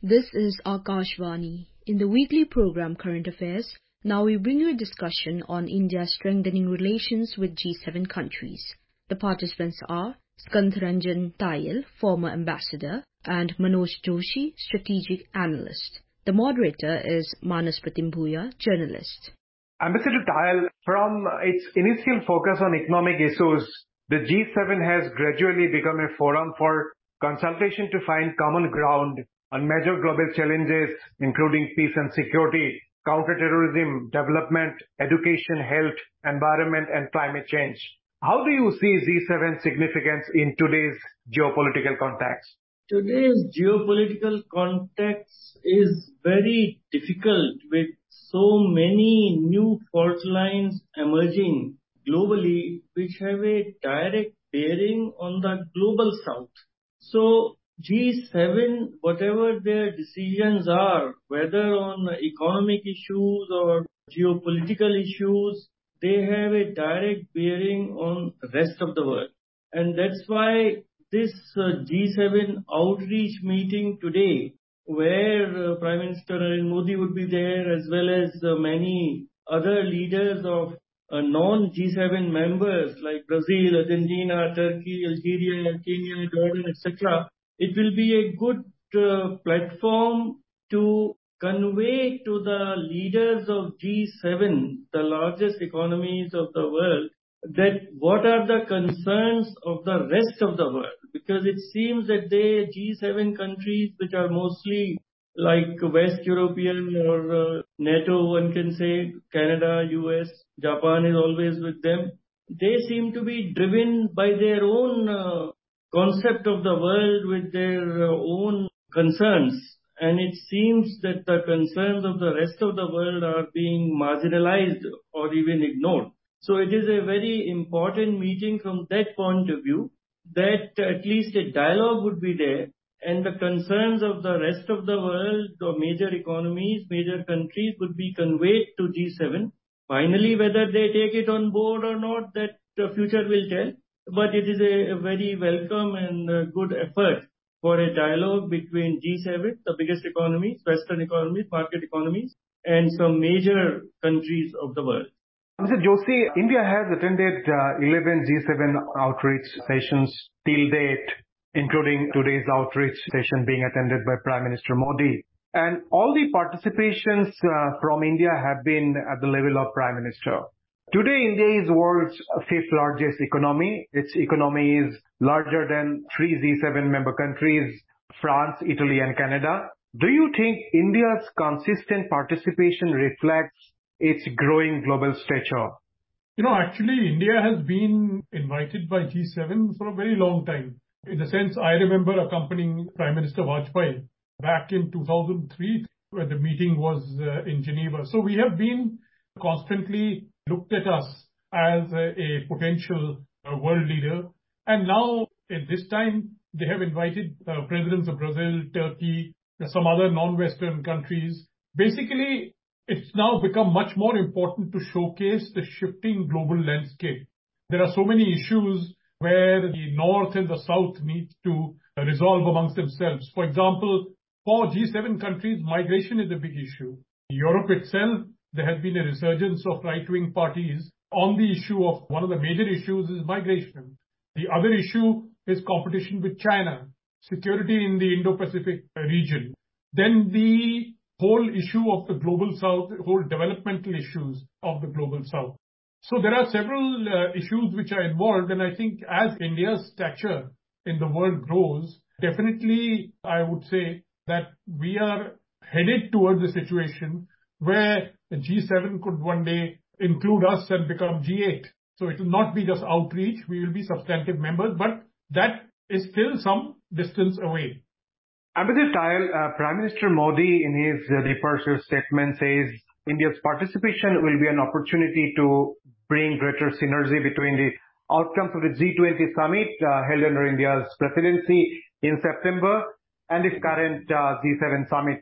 This is Akashvani. In the weekly program Current Affairs, now we bring you a discussion on India's strengthening relations with G7 countries. The participants are Skandharanjan Tayal, former ambassador, and Manoj Joshi, strategic analyst. The moderator is Manas Pratimbuya, journalist. Ambassador Tayal, from its initial focus on economic issues, the G7 has gradually become a forum for consultation to find common ground on major global challenges, including peace and security, counterterrorism, development, education, health, environment, and climate change. How do you see G7's significance in today's geopolitical context? Today's geopolitical context is very difficult with so many new fault lines emerging globally which have a direct bearing on the global south. So G7, whatever their decisions are, whether on economic issues or geopolitical issues, they have a direct bearing on the rest of the world. And that's why this G7 outreach meeting today, where Prime Minister Narendra Modi would be there, as well as many other leaders of non-G7 members like Brazil, Argentina, Turkey, Algeria, Kenya, Jordan, etc. It will be a good platform to convey to the leaders of G7, the largest economies of the world, that what are the concerns of the rest of the world. Because it seems that they G7 countries, which are mostly like West European or NATO, one can say, Canada, US, Japan is always with them. They seem to be driven by their own concept of the world with their own concerns. And it seems that the concerns of the rest of the world are being marginalized or even ignored. So it is a very important meeting from that point of view, that at least a dialogue would be there, and the concerns of the rest of the world, or major economies, major countries, would be conveyed to G7. Finally, whether they take it on board or not, that the future will tell. But it is a very welcome and good effort for a dialogue between G7, the biggest economies, Western economies, market economies, and some major countries of the world. Mr. Joshi, India has attended 11 G7 outreach sessions till date, including today's outreach session being attended by Prime Minister Modi. And all the participations from India have been at the level of Prime Minister. Today, India is world's fifth largest economy. Its economy is larger than three G7 member countries, France, Italy, and Canada. Do you think India's consistent participation reflects its growing global stature? Actually, India has been invited by G7 for a very long time. In the sense, I remember accompanying Prime Minister Vajpayee back in 2003, where the meeting was in Geneva. So we have been constantly looked at us as a potential world leader. And now, at this time, they have invited presidents of Brazil, Turkey, some other non-Western countries. Basically, it's now become much more important to showcase the shifting global landscape. There are so many issues where the North and the South need to resolve amongst themselves. For example, for G7 countries, migration is a big issue. In Europe itself, there has been a resurgence of right-wing parties on the issue of one of the major issues is migration. The other issue is competition with China, security in the Indo-Pacific region. Then the whole issue of the global South, whole developmental issues of the global South. So there are several issues which are involved, and I think as India's stature in the world grows, definitely I would say that we are headed towards a situation where the G7 could one day include us and become G8. So it will not be just outreach, we will be substantive members, but that is still some distance away. Ambassador Tayal, Prime Minister Modi in his departure statement says India's participation will be an opportunity to bring greater synergy between the outcomes of the G20 summit held under India's presidency in September and its current G7 summit.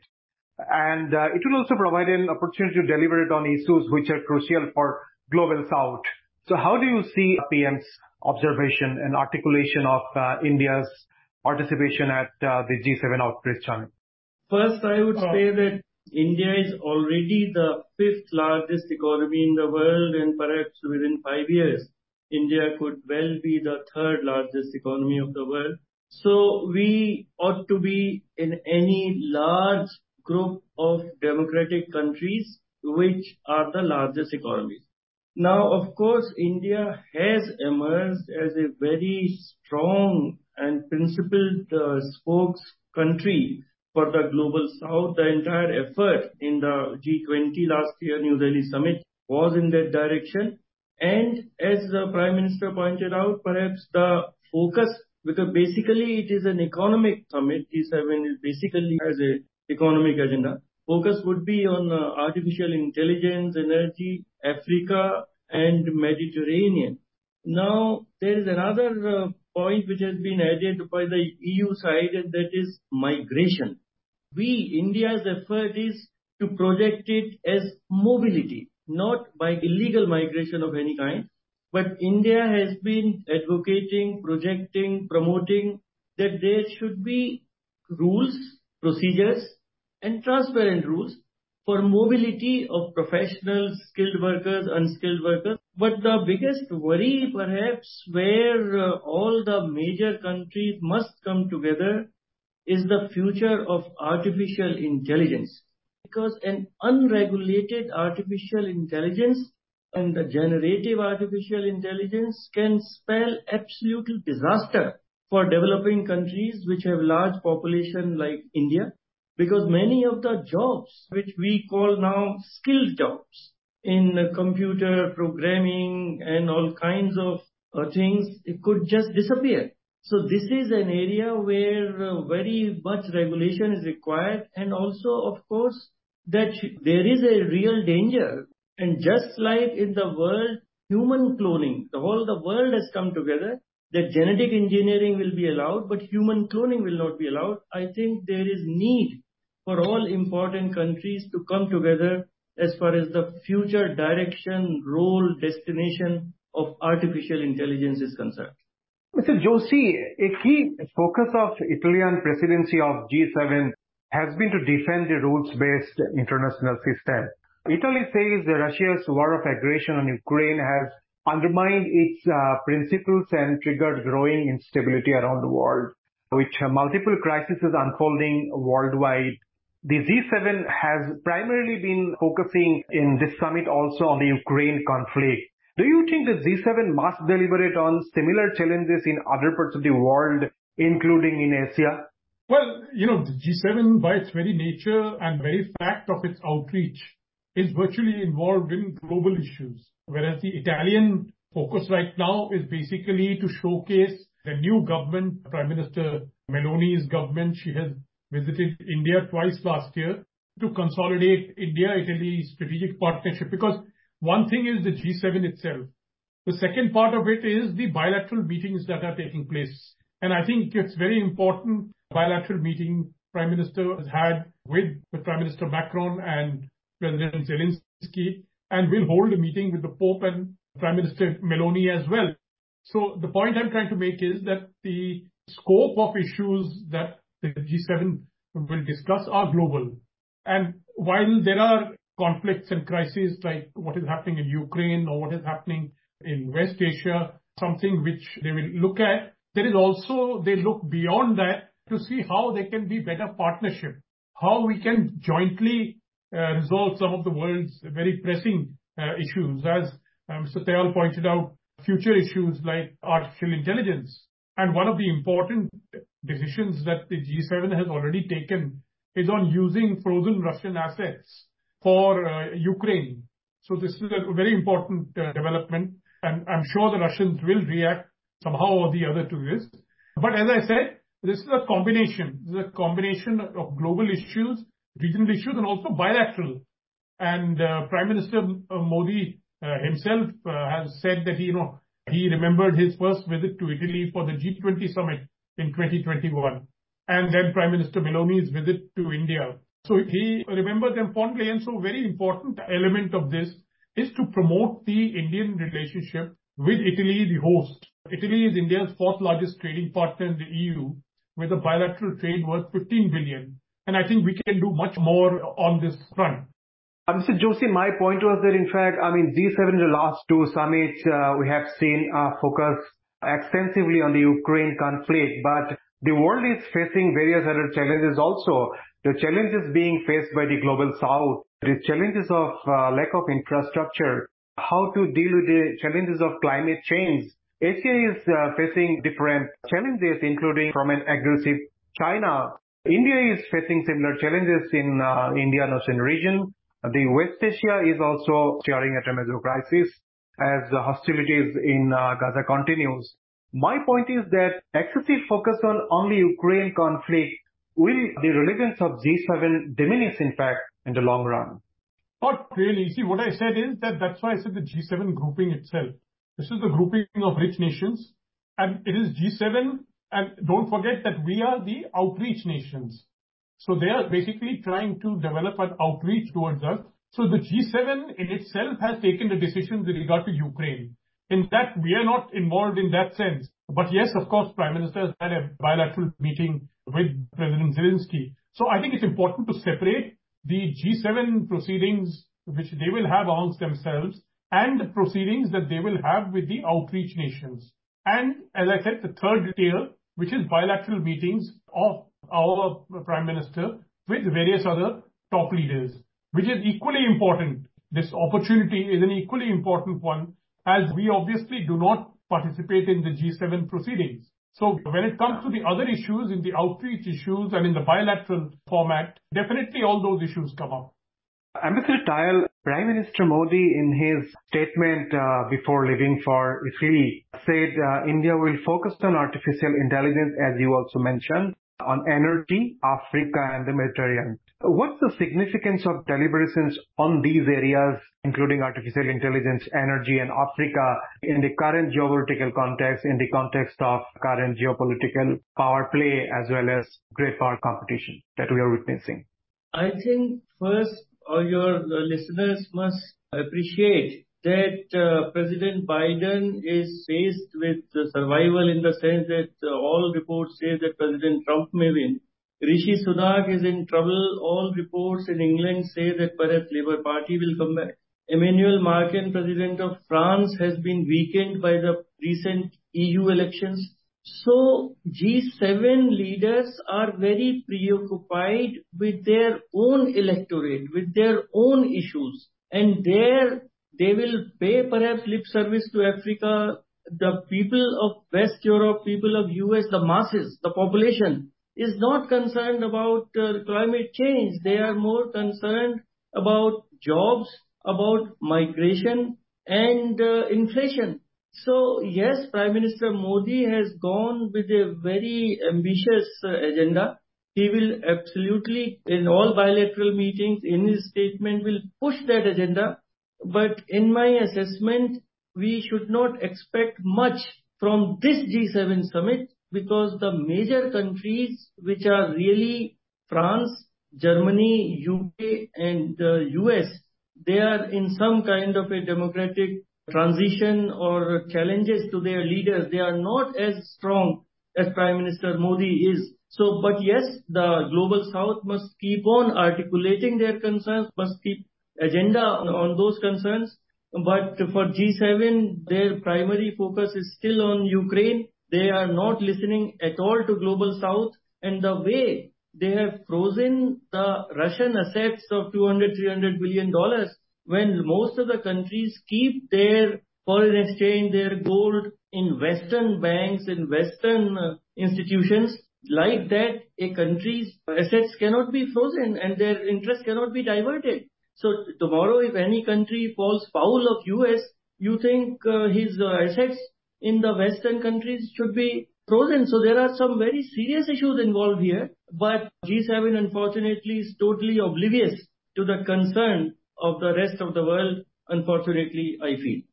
And it will also provide an opportunity to deliberate on issues which are crucial for global South. So how do you see PM's observation and articulation of India's participation at the G7 outreach summit? First, I would say that India is already the fifth largest economy in the world, and perhaps within 5 years, India could well be the third largest economy of the world. So we ought to be in any large group of democratic countries which are the largest economies. Now, of course, India has emerged as a very strong and principled spokes country for the global south. The entire effort in the G20 last year New Delhi summit was in that direction. And as the Prime Minister pointed out, perhaps the focus, because basically it is an economic summit, G7 is basically has an economic agenda. Focus would be on artificial intelligence, energy, Africa and Mediterranean. Now, there is another point which has been added by the EU side, and that is migration. India's effort is to project it as mobility, not by illegal migration of any kind. But India has been advocating, projecting, promoting that there should be rules, procedures, and transparent rules for mobility of professionals, skilled workers, unskilled workers. But the biggest worry, perhaps, where all the major countries must come together is the future of artificial intelligence. Because an unregulated artificial intelligence and the generative artificial intelligence can spell absolute disaster for developing countries which have large population like India. Because many of the jobs, which we call now skilled jobs in computer programming and all kinds of things, it could just disappear. So this is an area where very much regulation is required, and also, of course, that there is a real danger. And just like in the world, human cloning, the world has come together, that genetic engineering will be allowed, but human cloning will not be allowed. I think there is need for all important countries to come together as far as the future direction, role, destination of artificial intelligence is concerned. Mr. Joshi, a key focus of Italian presidency of G7 has been to defend the rules-based international system. Italy says that Russia's war of aggression on Ukraine has undermined its principles and triggered growing instability around the world, with multiple crises unfolding worldwide. The G7 has primarily been focusing in this summit also on the Ukraine conflict. Do you think the G7 must deliberate on similar challenges in other parts of the world, including in Asia? Well, the G7, by its very nature and very fact of its outreach, is virtually involved in global issues. Whereas the Italian focus right now is basically to showcase the new government, Prime Minister Meloni's government. She has visited India twice last year to consolidate India-Italy strategic partnership. Because one thing is the G7 itself. The second part of it is the bilateral meetings that are taking place. And I think it's very important bilateral meeting Prime Minister has had with Prime Minister Macron and President Zelensky, and will hold a meeting with the Pope and Prime Minister Meloni as well. So the point I'm trying to make is that the scope of issues that the G7 will discuss are global. And while there are conflicts and crises like what is happening in Ukraine or what is happening in West Asia, something which they will look at, there is also, they look beyond that to see how there can be better partnership, how we can jointly resolve some of the world's very pressing issues. As Mr. Tayal pointed out, future issues like artificial intelligence. And one of the important decisions that the G7 has already taken is on using frozen Russian assets for Ukraine. So this is a very important development, and I'm sure the Russians will react somehow or the other to this. But as I said, this is a combination. This is a combination of global issues, regional issues, and also bilateral. And Prime Minister Modi himself has said that he remembered his first visit to Italy for the G20 summit in 2021, and then Prime Minister Meloni's visit to India. So he remembered them fondly, and so very important element of this is to promote the Indian relationship with Italy, the host. Italy is India's fourth largest trading partner in the EU, with a bilateral trade worth 15 billion. And I think we can do much more on this front. Mr. Joshi, my point was that, in fact, G7 in the last two summits, we have seen focus extensively on the Ukraine conflict, but the world is facing various other challenges also. The challenges being faced by the global south, the challenges of lack of infrastructure, how to deal with the challenges of climate change. Asia is facing different challenges, including from an aggressive China. India is facing similar challenges in Indian Ocean region. The West Asia is also staring at a major crisis as the hostilities in Gaza continues. My point is that excessive focus on only Ukraine conflict will the relevance of G7 diminish, in fact, in the long run. Not really. See, what I said is that's why I said the G7 grouping itself. This is the grouping of rich nations, and it is G7, and don't forget that we are the outreach nations. So they are basically trying to develop an outreach towards us. So the G7 in itself has taken the decisions with regard to Ukraine. In that, we are not involved in that sense. But yes, of course, Prime Minister has had a bilateral meeting with President Zelensky. So I think it's important to separate the G7 proceedings, which they will have amongst themselves, and the proceedings that they will have with the outreach nations. And as I said, the third tier, which is bilateral meetings of our Prime Minister with various other top leaders, which is equally important. This opportunity is an equally important one, as we obviously do not participate in the G7 proceedings. So when it comes to the other issues, in the outreach issues and in the bilateral format, definitely all those issues come up. Ambassador Tayal, Prime Minister Modi in his statement before leaving for Italy said India will focus on artificial intelligence, as you also mentioned, on energy, Africa and the Mediterranean. What's the significance of deliberations on these areas, including artificial intelligence, energy and Africa, in the current geopolitical context, in the context of current geopolitical power play as well as great power competition that we are witnessing? I think first, your listeners must appreciate that President Biden is faced with survival, in the sense that all reports say that President Trump may win. Rishi Sunak is in trouble. All reports in England say that perhaps Labour Party will come back. Emmanuel Macron, President of France, has been weakened by the recent EU elections. So G7 leaders are very preoccupied with their own electorate, with their own issues. And there they will pay perhaps lip service to Africa. The people of West Europe, people of US, the masses, the population is not concerned about climate change. They are more concerned about jobs, about migration and inflation. So yes, Prime Minister Modi has gone with a very ambitious agenda. He will absolutely, in all bilateral meetings, in his statement, will push that agenda. But in my assessment, we should not expect much from this G7 summit, because the major countries, which are really France, Germany, UK and US, they are in some kind of a democratic transition or challenges to their leaders. They are not as strong as Prime Minister Modi is. So, but yes, the global south must keep on articulating their concerns, must keep agenda on those concerns. But for G7, their primary focus is still on Ukraine. They are not listening at all to global south. And the way they have frozen the Russian assets of $200-300 billion, when most of the countries keep their foreign exchange, their gold in Western banks, in Western institutions, like that, a country's assets cannot be frozen and their interest cannot be diverted. So tomorrow, if any country falls foul of US, you think his assets in the Western countries should be frozen. So there are some very serious issues involved here. But G7, unfortunately, is totally oblivious to the concern of the rest of the world, unfortunately, I feel.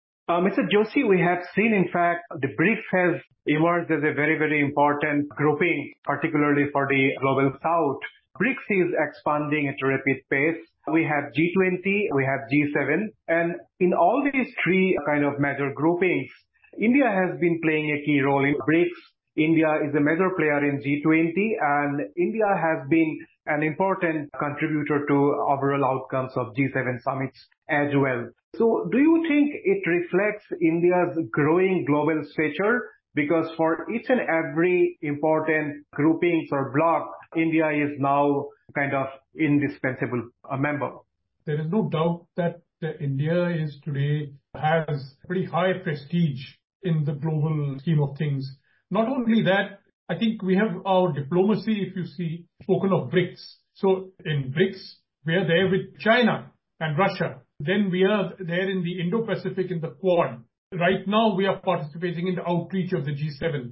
Mr. Joshi, we have seen, in fact, the BRICS has emerged as a very, very important grouping, particularly for the global south. BRICS is expanding at a rapid pace. We have G20, we have G7, and in all these three kind of major groupings, India has been playing a key role in BRICS. India is a major player in G20, and India has been an important contributor to overall outcomes of G7 summits as well. So do you think it reflects India's growing global stature? Because for each and every important groupings or bloc, India is now kind of indispensable a member. There is no doubt that India is today has pretty high prestige in the global scheme of things. Not only that, I think we have our diplomacy, if you see, spoken of BRICS. So in BRICS, we are there with China and Russia. Then we are there in the Indo-Pacific in the Quad. Right now, we are participating in the outreach of the G7.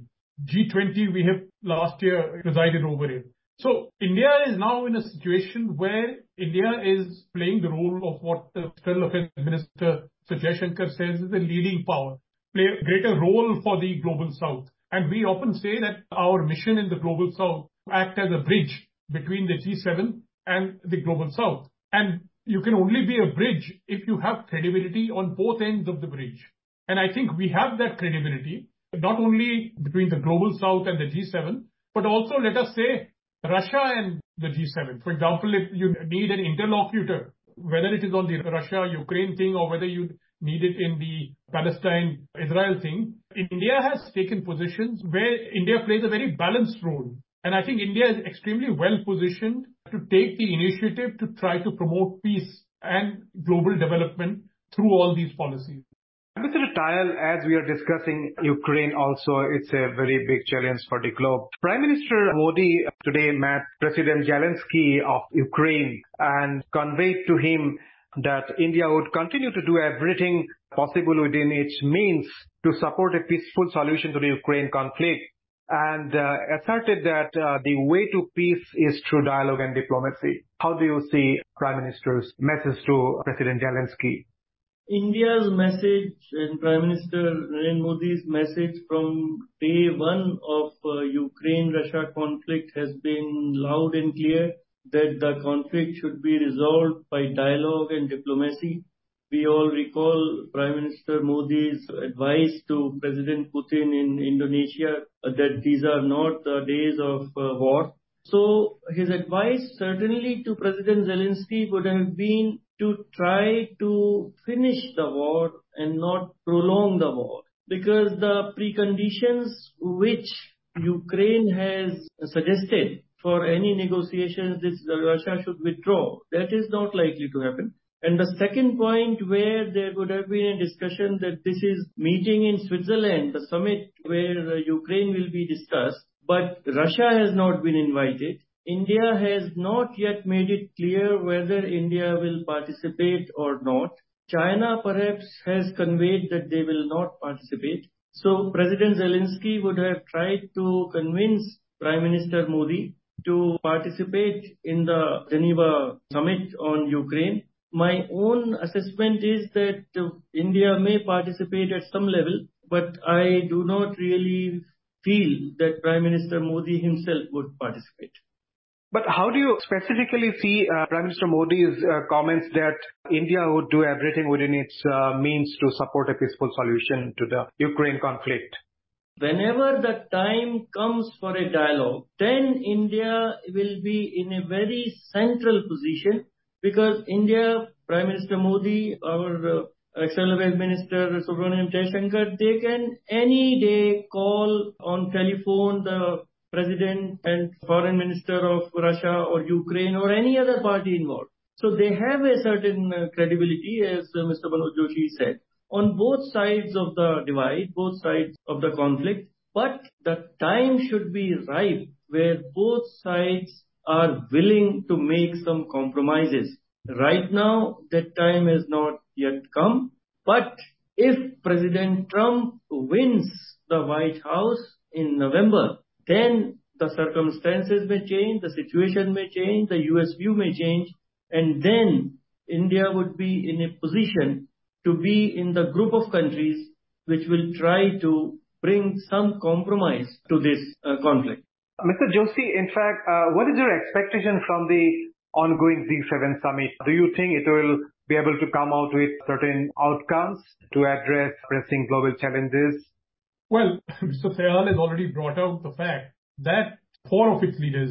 G20, we have last year presided over it. So India is now in a situation where India is playing the role of what the External Affairs Minister Sir Jaishankar says is a leading power, play a greater role for the Global South. And we often say that our mission in the Global South act as a bridge between the G7 and the Global South. And you can only be a bridge if you have credibility on both ends of the bridge. And I think we have that credibility, not only between the Global South and the G7, but also, let us say, Russia and the G7. For example, if you need an interlocutor, whether it is on the Russia-Ukraine thing or whether you need it in the Palestine-Israel thing, India has taken positions where India plays a very balanced role. And I think India is extremely well positioned to take the initiative to try to promote peace and global development through all these policies. Mr. Tayal, as we are discussing Ukraine also, it's a very big challenge for the globe. Prime Minister Modi today met President Zelensky of Ukraine and conveyed to him that India would continue to do everything possible within its means to support a peaceful solution to the Ukraine conflict, and asserted that the way to peace is through dialogue and diplomacy. How do you see Prime Minister's message to President Zelensky? India's message and Prime Minister Narendra Modi's message from day one of Ukraine-Russia conflict has been loud and clear that the conflict should be resolved by dialogue and diplomacy. We all recall Prime Minister Modi's advice to President Putin in Indonesia that these are not the days of war. So his advice certainly to President Zelensky would have been to try to finish the war and not prolong the war. Because the preconditions which Ukraine has suggested for any negotiations, Russia should withdraw, that is not likely to happen. And the second point where there would have been a discussion that this is meeting in Switzerland, the summit where Ukraine will be discussed, but Russia has not been invited. India has not yet made it clear whether India will participate or not. China perhaps has conveyed that they will not participate. So President Zelensky would have tried to convince Prime Minister Modi to participate in the Geneva summit on Ukraine. My own assessment is that India may participate at some level, but I do not really feel that Prime Minister Modi himself would participate. But how do you specifically see Prime Minister Modi's comments that India would do everything within its means to support a peaceful solution to the Ukraine conflict? Whenever the time comes for a dialogue, then India will be in a very central position because India, Prime Minister Modi, our External Affairs Minister Subramaniam Jaishankar, they can any day call on telephone the President and Foreign Minister of Russia or Ukraine or any other party involved. So they have a certain credibility, as Mr. Manoj Joshi said, on both sides of the divide, both sides of the conflict. But the time should be ripe where both sides are willing to make some compromises. Right now, that time has not yet come. But if President Trump wins the White House in November, then the circumstances may change, the situation may change, the US view may change, and then India would be in a position to be in the group of countries which will try to bring some compromise to this conflict. Mr. Joshi, in fact, what is your expectation from the ongoing G7 summit? Do you think it will be able to come out with certain outcomes to address pressing global challenges? Well, Mr. Tayal has already brought out the fact that four of its leaders,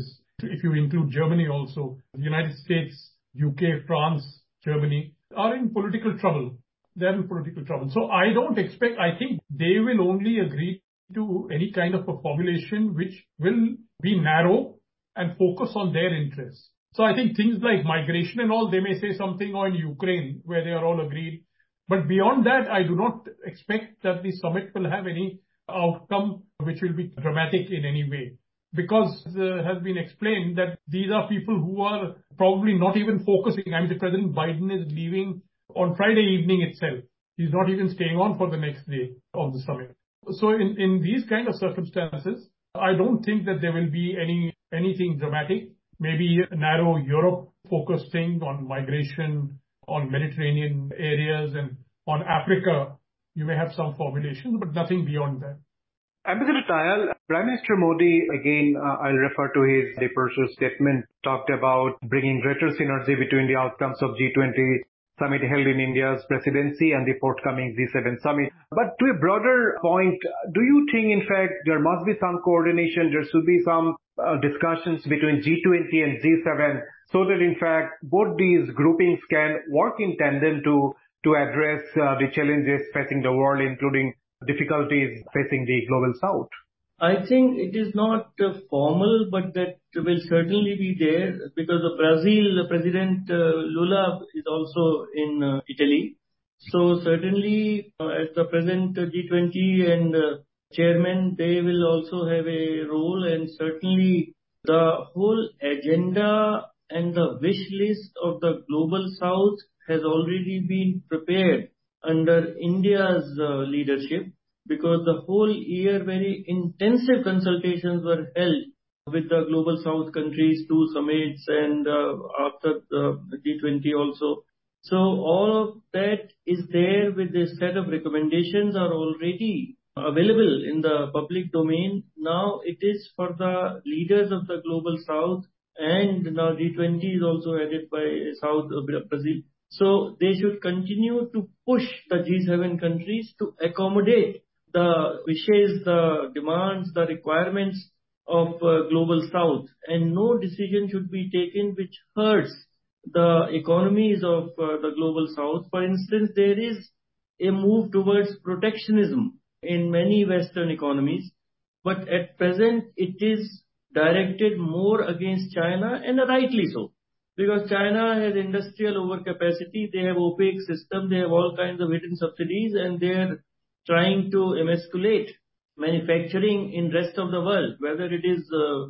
if you include Germany also, the United States, UK, France, Germany, are in political trouble. They're in political trouble. So I think they will only agree to any kind of a formulation which will be narrow and focus on their interests. So I think things like migration and all, they may say something on Ukraine where they are all agreed. But beyond that, I do not expect that the summit will have any outcome which will be dramatic in any way. Because has been explained that these are people who are probably not even focusing. I mean, the President Biden is leaving on Friday evening itself. He's not even staying on for the next day of the summit. So in these kind of circumstances, I don't think that there will be anything dramatic. Maybe a narrow Europe-focused thing on migration, on Mediterranean areas, and on Africa. You may have some formulations, but nothing beyond that. Ambassador Tayal, Prime Minister Modi, again, I'll refer to his departure statement, talked about bringing greater synergy between the outcomes of G20 summit held in India's presidency and the forthcoming G7 summit. But to a broader point, do you think, in fact, there must be some coordination, there should be some discussions between G20 and G7 so that, in fact, both these groupings can work in tandem to address the challenges facing the world, including difficulties facing the global south? I think it is not formal, but that will certainly be there because the Brazil President Lula is also in Italy. So certainly as the present G20 and chairman, they will also have a role, and certainly the whole agenda and the wish list of the global south has already been prepared under India's leadership, because the whole year very intensive consultations were held with the global south countries, 2 summits, and after the G20 also. So all of that is there with a set of recommendations are already available in the public domain. Now it is for the leaders of the global south, and now G20 is also headed by South Brazil. So they should continue to push the G7 countries to accommodate the wishes, the demands, the requirements of global south. And no decision should be taken which hurts the economies of the global south. For instance, there is a move towards protectionism in many Western economies, but at present it is directed more against China, and rightly so. Because China has industrial overcapacity, they have opaque system, they have all kinds of hidden subsidies, and they are trying to emasculate manufacturing in rest of the world, whether it is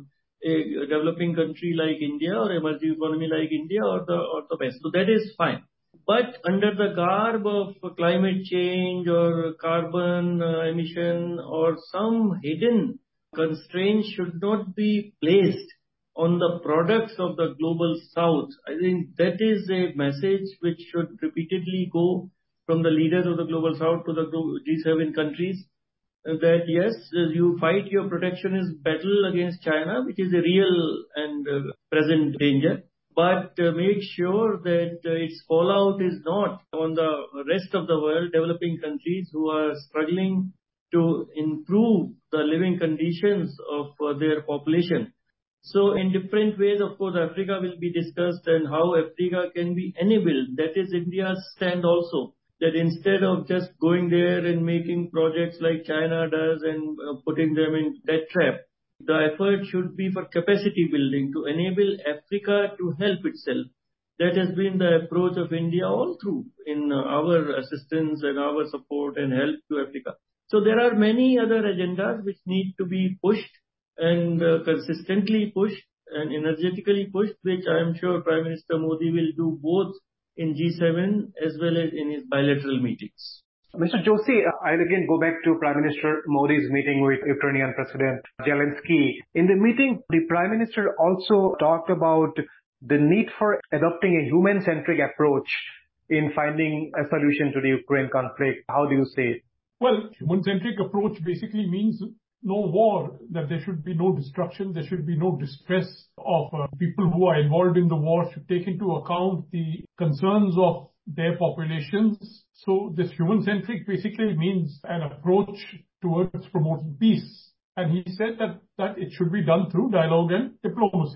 a developing country like India or emerging economy like India or the West. So that is fine. But under the garb of climate change or carbon emission or some hidden constraints should not be placed on the products of the global south. I think that is a message which should repeatedly go from the leaders of the global south to the G7 countries, that yes, you fight your protectionist battle against China, which is a real and present danger, but make sure that its fallout is not on the rest of the world, developing countries who are struggling to improve the living conditions of their population. So in different ways, of course, Africa will be discussed and how Africa can be enabled. That is India's stand also, that instead of just going there and making projects like China does and putting them in debt trap, the effort should be for capacity building to enable Africa to help itself. That has been the approach of India all through in our assistance and our support and help to Africa. So there are many other agendas which need to be pushed and consistently pushed and energetically pushed, which I am sure Prime Minister Modi will do both in G7 as well as in his bilateral meetings. Mr. Joshi, I'll again go back to Prime Minister Modi's meeting with Ukrainian President Zelensky. In the meeting, the Prime Minister also talked about the need for adopting a human-centric approach in finding a solution to the Ukraine conflict. How do you say it? Well, human-centric approach basically means no war, that there should be no destruction, there should be no distress of people who are involved in the war, should take into account the concerns of their populations. So this human-centric basically means an approach towards promoting peace. And he said that it should be done through dialogue and diplomacy.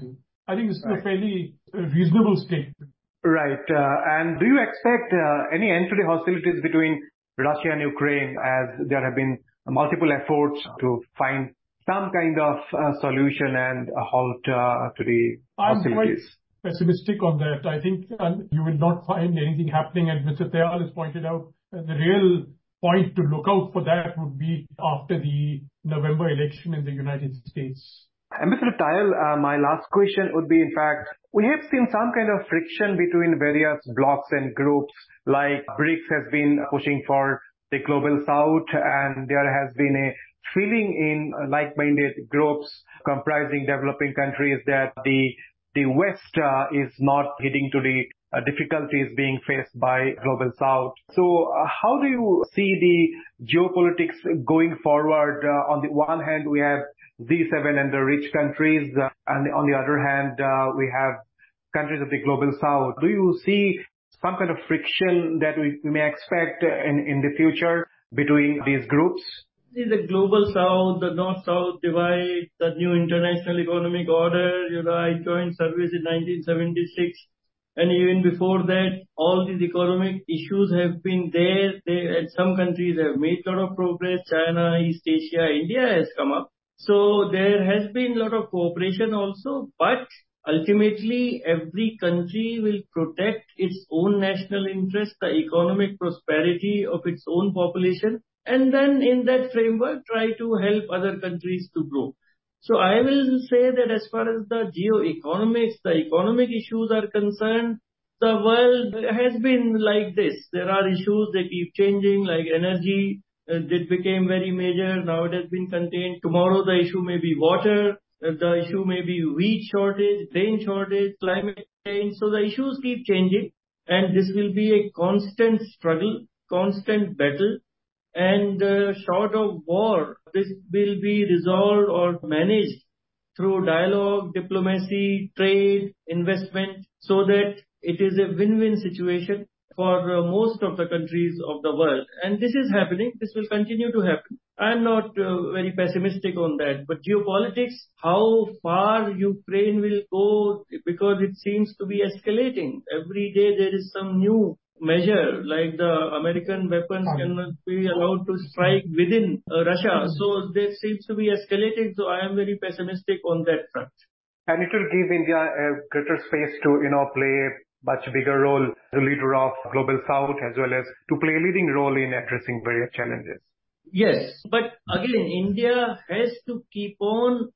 I think this is a fairly reasonable statement. Right. And do you expect any end to the hostilities between Russia and Ukraine, as there have been multiple efforts to find some kind of solution and a halt to the hostilities? I'm quite pessimistic on that. I think you will not find anything happening, and Mr. Tayal has pointed out the real point to look out for that would be after the November election in the United States. And Mr. Tayal, my last question would be, in fact, we have seen some kind of friction between various blocs and groups, like BRICS has been pushing for the global south, and there has been a feeling in like-minded groups comprising developing countries that the West is not hitting to the difficulties being faced by global south. So how do you see the geopolitics going forward? On the one hand, we have G7 and the rich countries, and on the other hand, we have countries of the global south. Do you see some kind of friction that we may expect in the future between these groups? See, the global south, the north-south divide, the new international economic order, I joined service in 1976. And even before that, all these economic issues have been there. And some countries have made a lot of progress. China, East Asia, India has come up. So there has been a lot of cooperation also, but ultimately every country will protect its own national interest, the economic prosperity of its own population, and then in that framework try to help other countries to grow. So I will say that as far as the geo-economics, the economic issues are concerned, the world has been like this. There are issues, they keep changing, like energy. It became very major. Now it has been contained. Tomorrow the issue may be water. The issue may be wheat shortage, grain shortage, climate change. So the issues keep changing. And this will be a constant struggle, constant battle. And short of war, this will be resolved or managed through dialogue, diplomacy, trade, investment, so that it is a win-win situation for most of the countries of the world. And this is happening. This will continue to happen. I am not very pessimistic on that. But geopolitics, how far Ukraine will go, because it seems to be escalating. Every day there is some new measure, like the American weapons cannot be allowed to strike within Russia. So there seems to be escalating. So I am very pessimistic on that front. And it will give India a greater space to, play a much bigger role as a leader of Global South, as well as to play a leading role in addressing various challenges. Yes, but again, India has to keep on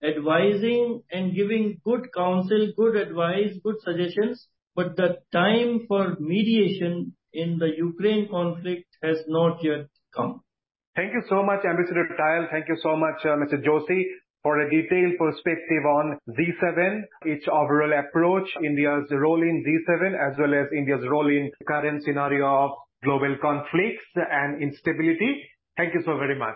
advising and giving good counsel, good advice, good suggestions. But the time for mediation in the Ukraine conflict has not yet come. Thank you so much, Ambassador Tayal. Thank you so much, Mr. Joshi, for a detailed perspective on G7, its overall approach, India's role in G7, as well as India's role in the current scenario of global conflicts and instability. Thank you so very much.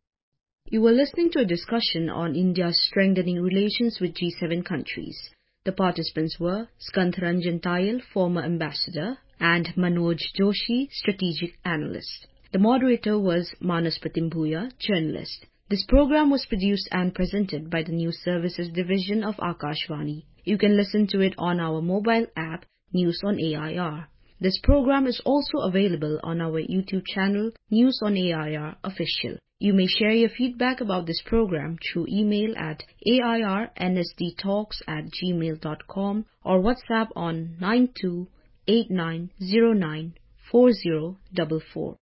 You were listening to a discussion on India's strengthening relations with G7 countries. The participants were Skantharanjan Tayal, former ambassador, and Manoj Joshi, strategic analyst. The moderator was Manaspati Bhuya, journalist. This program was produced and presented by the News Services Division of Akashvani. You can listen to it on our mobile app, News on AIR. This program is also available on our YouTube channel, News on AIR Official. You may share your feedback about this program through email at airnsdtalks@gmail.com or WhatsApp on 9289094044.